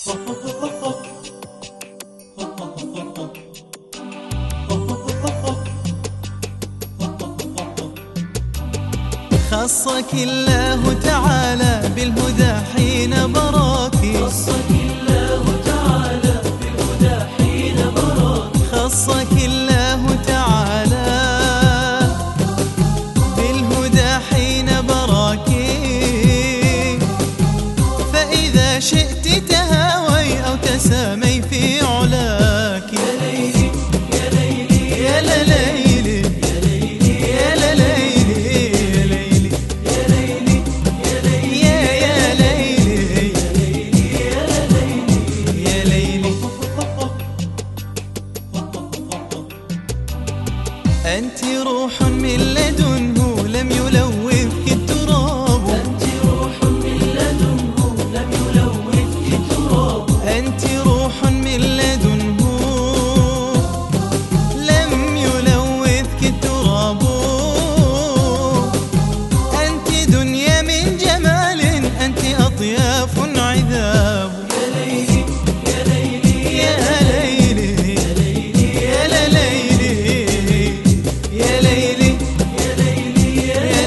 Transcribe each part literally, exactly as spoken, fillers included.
خصك الله تعالى بالهدى حين براكي، خصك الله تعالى بالهدى حين براكي، خصك الله تعالى بالهدى حين براكي. فإذا شئت تهاوي أو تسامي في علاك. يا ليلي يا ليلي يا ليلي يا ليلي يا ليلي يا يا ليلي يا ليلي. أنت روح من لدنه لم يلوثك التراب، أنت روح من لدنه لم يلوثك التراب، أنت روح من لدنه لم يلوثك التراب. أنت دنيا من جمال، أنت أطياف عذاب. يا ليلي يا ليلي يا ليلي يا ليلي يا ليلي يا ليلي يا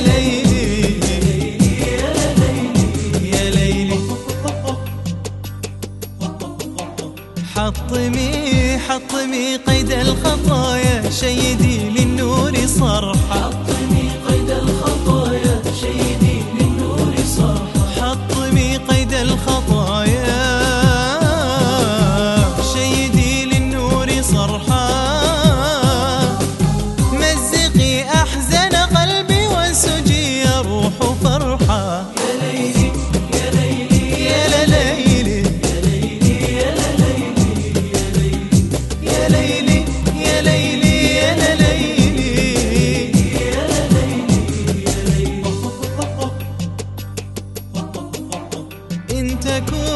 ليلي يا ليلي. حطمي حطمي قيد الخطايا شيدي للنور صرحا، حطمي قيد الخطايا شيدي للنور صرحا، حطمي قيد الخطايا شيدي للنور صرحا. مزقي أحزن قلبي وانسجي يا روح فرحا. يا ليلي يا ليلي يا ليلي يا ليلي يا ليلي يا ليلي يا ليلي. إن تكون